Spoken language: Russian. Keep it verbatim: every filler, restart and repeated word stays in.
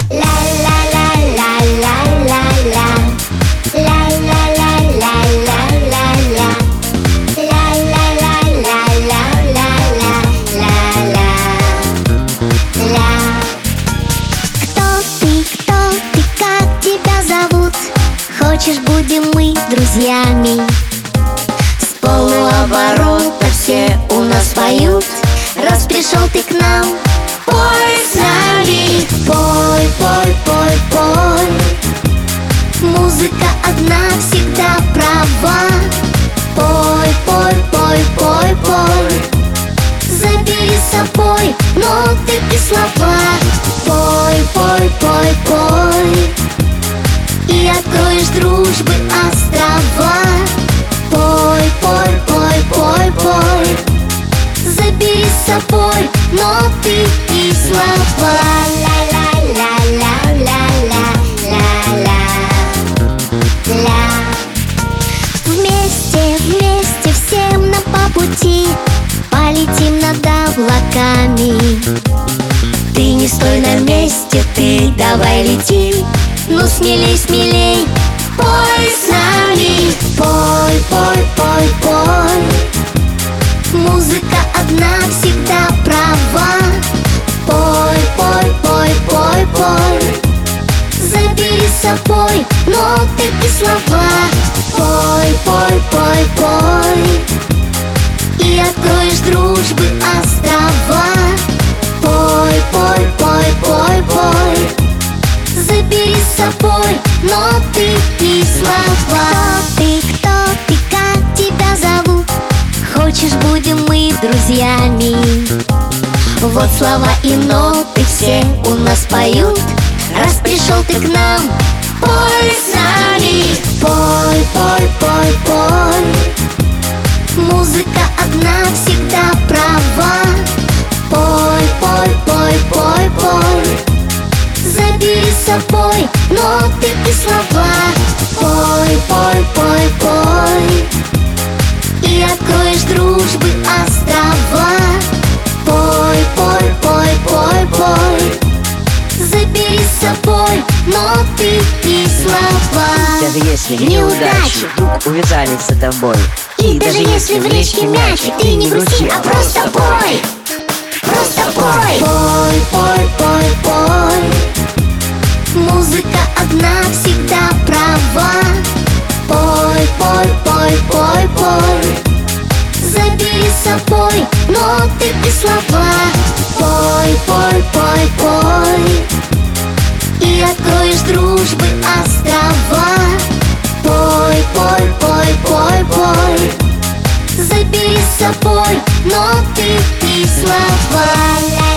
Хочешь, будем мы друзьями? С полуоборота все у нас поют. Раз пришел ты к нам, пой с нами. Пой, пой, пой, пой. Музыка одна всегда права. Пой, пой, пой, пой, пой. Забери с собой ноты и слова. Пой, пой, пой, пой. И откроешь дружбы острова. Пой, пой, пой, пой, пой. Забери с собой ноты и слова. Ла-ла-ла-ла-ла-ла-ла. Вместе, вместе всем нам по пути. Полетим над облаками. Ты не стой на месте, ты давай лети. Ну смелей, смелей, пой с нами. Пой, пой, пой, пой. Музыка одна всегда права. Пой, пой, пой, пой, пой. Забери с собой ноты и слова. Пой, пой, пой, пой. И откроешь дружбы острова. Пой, пой, пой, пой, пой. Забери с собой ноты и слова. Кто ты, кто ты, как тебя зовут? Хочешь, будем мы друзьями? Вот слова и ноты все у нас поют. Раз пришел ты к нам, пой с нами. Пой, пой, пой, пой. Музыка одна всегда права. Пой, пой, пой, пой, пой. Забери с собой ноты и слова. Пой, пой, пой, пой. И откроешь дружбы острова. Пой, пой, пой, пой, пой. Забери с собой ноты и слова. Даже если неудачи вдруг увязались за тобой, и даже если в речке мячик, ты не грусти, а просто пой. Просто пой. Пой, пой, пой, пой. Музыка одна всегда права. Пой, пой, пой, пой, пой. Забери с собой ноты и слова. Пой, пой, пой, пой. И откроешь дружбы острова. Пой, пой, пой, пой, пой. Забери с собой ноты и слова.